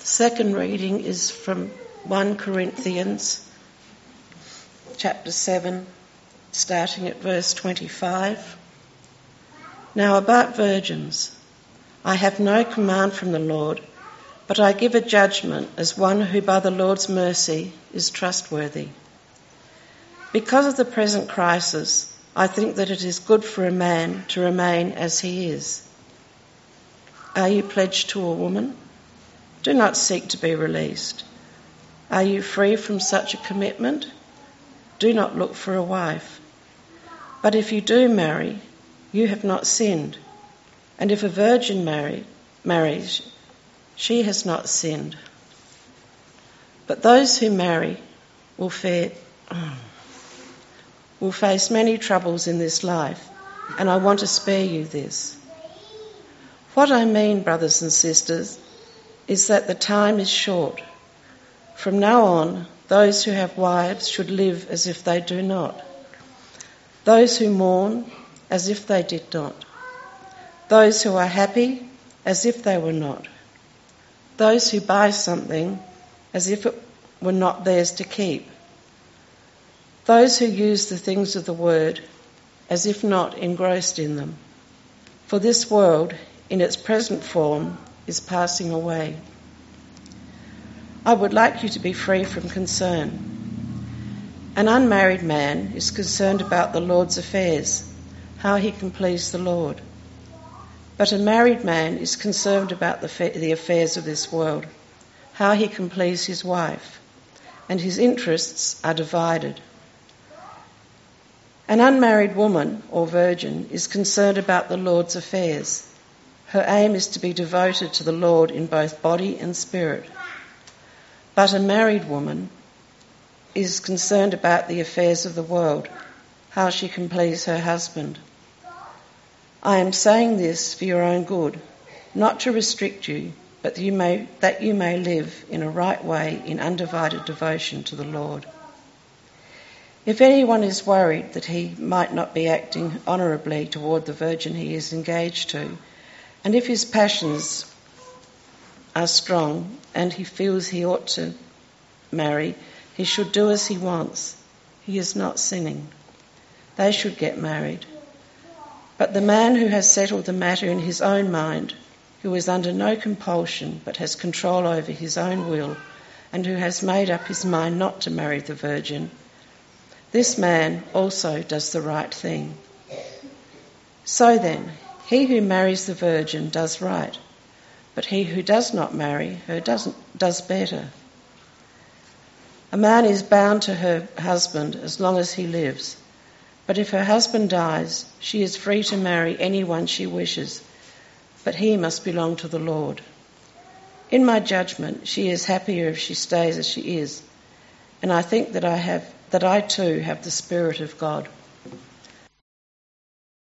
Second reading is from 1 Corinthians chapter 7, starting at verse 25. Now about virgins, I have no command from the Lord, but I give a judgment as one who by the Lord's mercy is trustworthy. Because of the present crisis, I think that it is good for a man to remain as he is. Are you pledged to a woman? Do not seek to be released. Are you free from such a commitment? Do not look for a wife. But if you do marry, you have not sinned. And if a virgin marries, she has not sinned. But those who marry will face many troubles in this life, and I want to spare you this. What I mean, brothers and sisters, is that the time is short. From now on, those who have wives should live as if they do not. Those who mourn, as if they did not. Those who are happy, as if they were not. Those who buy something, as if it were not theirs to keep. Those who use the things of the word, as if not engrossed in them. For this world, in its present form, is passing away. I would like you to be free from concern. An unmarried man is concerned about the Lord's affairs, how he can please the Lord. But a married man is concerned about the affairs of this world, how he can please his wife, and his interests are divided. An unmarried woman or virgin is concerned about the Lord's affairs. Her aim is to be devoted to the Lord in both body and spirit. But a married woman is concerned about the affairs of the world, how she can please her husband. I am saying this for your own good, not to restrict you, but that you may live in a right way in undivided devotion to the Lord. If anyone is worried that he might not be acting honourably toward the virgin he is engaged to, and if his passions are strong and he feels he ought to marry, he should do as he wants. He is not sinning. They should get married. But the man who has settled the matter in his own mind, who is under no compulsion but has control over his own will, and who has made up his mind not to marry the virgin, this man also does the right thing. So then, he who marries the virgin does right, but he who does not marry her does better. A man is bound to her husband as long as he lives, but if her husband dies, she is free to marry anyone she wishes, but he must belong to the Lord. In my judgment, she is happier if she stays as she is, and I think that I too have the Spirit of God.